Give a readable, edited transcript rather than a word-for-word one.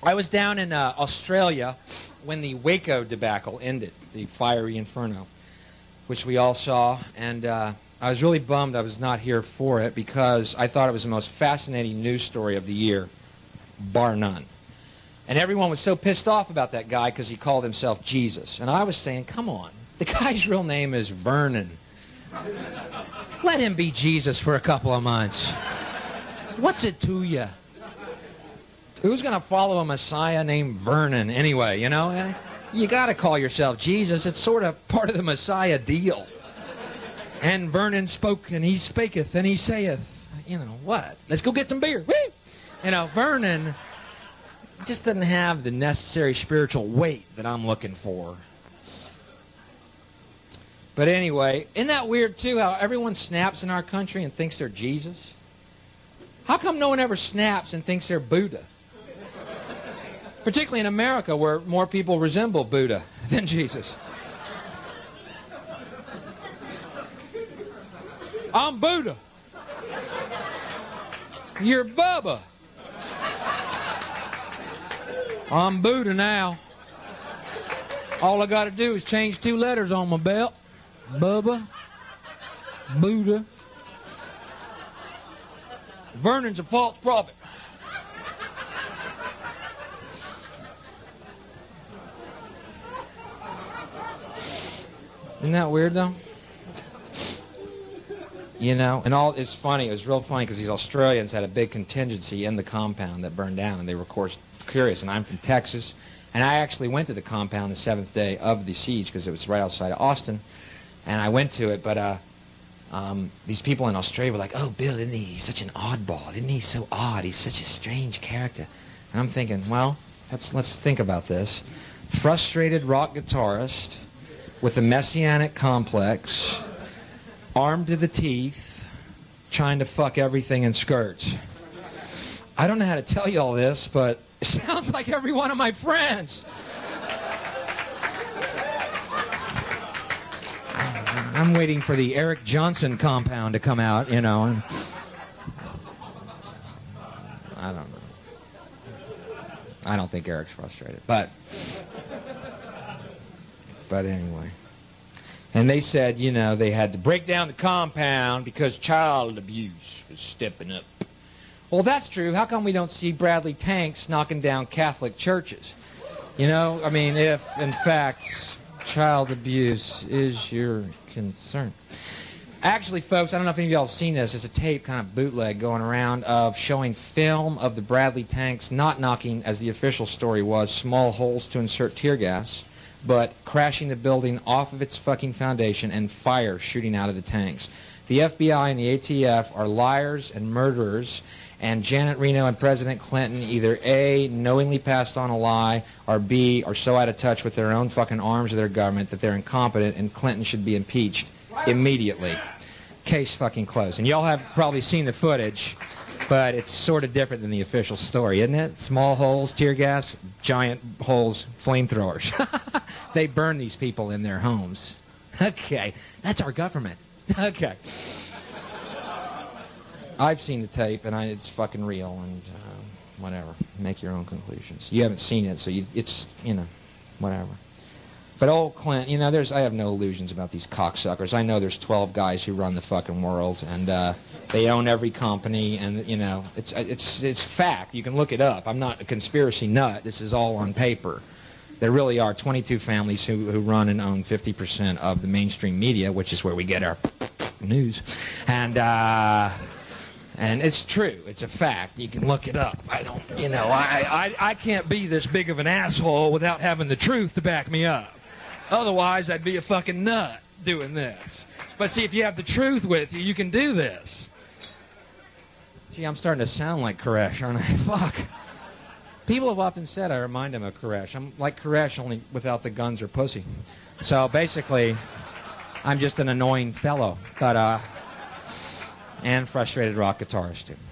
I was down in Australia when the Waco debacle ended, the fiery inferno, which we all saw, and I was really bummed I was not here for it because I thought it was the most fascinating news story of the year, bar none. And everyone was so pissed off about that guy because he called himself Jesus. And I was saying, come on, the guy's real name is Vernon. Let him be Jesus for a couple of months. What's it to you? Who's going to follow a Messiah named Vernon anyway, you know? You got to call yourself Jesus. It's sort of part of the Messiah deal. And Vernon spoke, and he spaketh, and he saith, you know, what? Let's go get some beer. Woo! You know, Vernon just doesn't have the necessary spiritual weight that I'm looking for. But anyway, isn't that weird, too, how everyone snaps in our country and thinks they're Jesus? How come no one ever snaps and thinks they're Buddha? Particularly in America, where more people resemble Buddha than Jesus. I'm Buddha. You're Bubba. I'm Buddha now. All I got to do is change 2 letters on my belt. Bubba. Buddha. Vernon's a false prophet. Isn't that weird, though? You know, and all it's funny. It was real funny because these Australians had a big contingency in the compound that burned down, and they were, of course, curious. And I'm from Texas, and I actually went to the compound the 7th day of the siege because it was right outside of Austin, and I went to it. But these people in Australia were like, "Oh, Bill, isn't he such an oddball? Isn't he so odd? He's such a strange character." And I'm thinking, well, let's think about this. Frustrated rock guitarist with a messianic complex, armed to the teeth, trying to fuck everything in skirts. I don't know how to tell you all this, but it sounds like every one of my friends. I'm waiting for the Eric Johnson compound to come out, you know. And I don't know. I don't think Eric's frustrated, but anyway. And they said, you know, they had to break down the compound because child abuse was stepping up. Well, that's true. How come we don't see Bradley tanks knocking down Catholic churches? You know, I mean, if, in fact, child abuse is your concern. Actually, folks, I don't know if any of y'all have seen this. There's a tape, kind of bootleg, going around of showing film of the Bradley tanks not knocking, as the official story was, small holes to insert tear gas, but crashing the building off of its fucking foundation and fire shooting out of the tanks. The FBI and the ATF are liars and murderers, and Janet Reno and President Clinton either A, knowingly passed on a lie, or B, are so out of touch with their own fucking arms of their government that they're incompetent, and Clinton should be impeached immediately. Case fucking closed. And y'all have probably seen the footage, but it's sort of different than the official story, isn't it? Small holes, tear gas, giant holes, flamethrowers. They burn these people in their homes. Okay, that's our government. Okay. I've seen the tape, and it's fucking real, and whatever. Make your own conclusions. You haven't seen it, so it's, you know, whatever. But old Clint, you know, I have no illusions about these cocksuckers. I know there's 12 guys who run the fucking world, and they own every company, and, you know, it's fact. You can look it up. I'm not a conspiracy nut. This is all on paper. There really are 22 families who run and own 50% of the mainstream media, which is where we get our news. And it's true. It's a fact. You can look it up. I can't be this big of an asshole without having the truth to back me up. Otherwise, I'd be a fucking nut doing this. But see, if you have the truth with you, you can do this. Gee, I'm starting to sound like Koresh, aren't I? Fuck. People have often said I remind them of Koresh. I'm like Koresh, only without the guns or pussy. So basically, I'm just an annoying fellow. But, and frustrated rock guitarist, too.